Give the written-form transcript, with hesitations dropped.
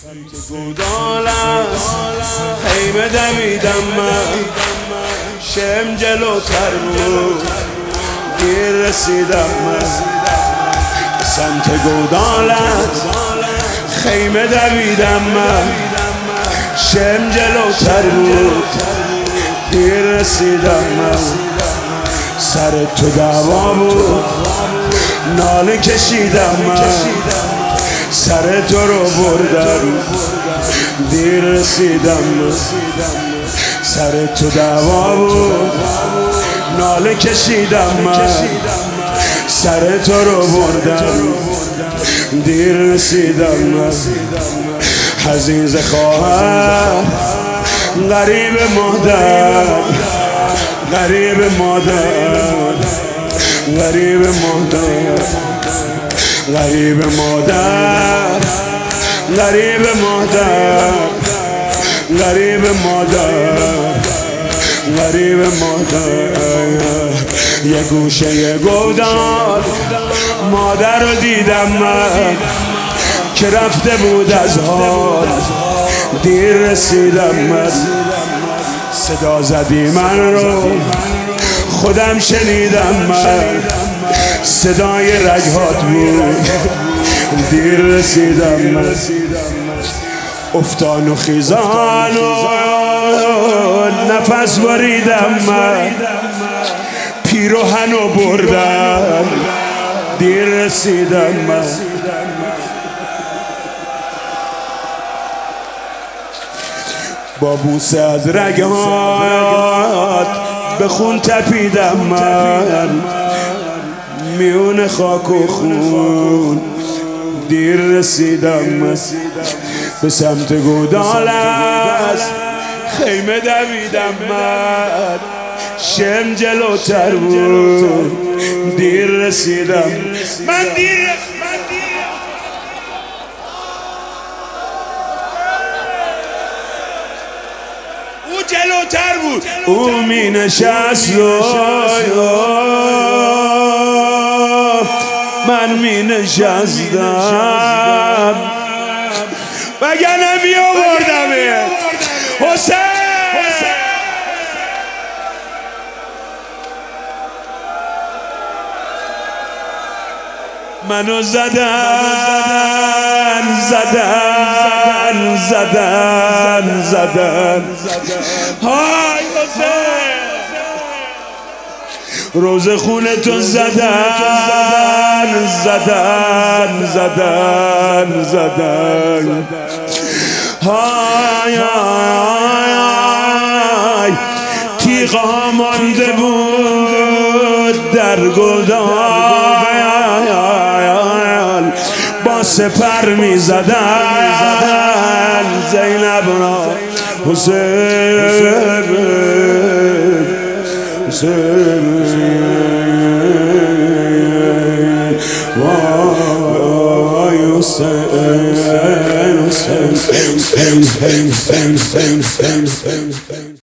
گودالم خیمه دویدم من، شم جلوتر بود دیر رسیدم من. سمت گودالت خیمه دویدم من، شم جلوتر بود دیر رسیدم من. سر تو دعوا بود ناله کشیدم من، سر تو رو بردم دیر رسیدم من. سر تو دعوا بود ناله کشیدم من، سر تو رو بردم دیر رسیدم من. حزین ز خواهر غریب مادر، غریب مادر، غریب مادر، غریب مادر، غریب مادر، غریب مادر، غریب مادر. یه گوشه گودال مادر رو دیدم من که رفته بود از حال دیر رسیدم من. صدا زدی من رو خودم شنیدم من، صدای رگهات بود دیر رسیدم من. افتان و خیزان و نفس بریدم من، پیراهن و بردم دیر رسیدم من. با بوسه از رگهات به خون تپیدم من، میون خاک و خون دیر رسیدم من. به سمت گودالت خیمه دویدم من، شم جلوتر بود دیر رسیدم من. او جلوتر بود، او می نشست و من می نشستم، وگرنه می آوردمت حسین. منو زدن زدن زدن زدن های حسین، روز خونه تو زدن زدن زدن زدن های های. تیغا مانده بود در گودال، با سپر می زدن زینب را حسین، حسین، وای حسین، حسین، حسین، حسین، حسین.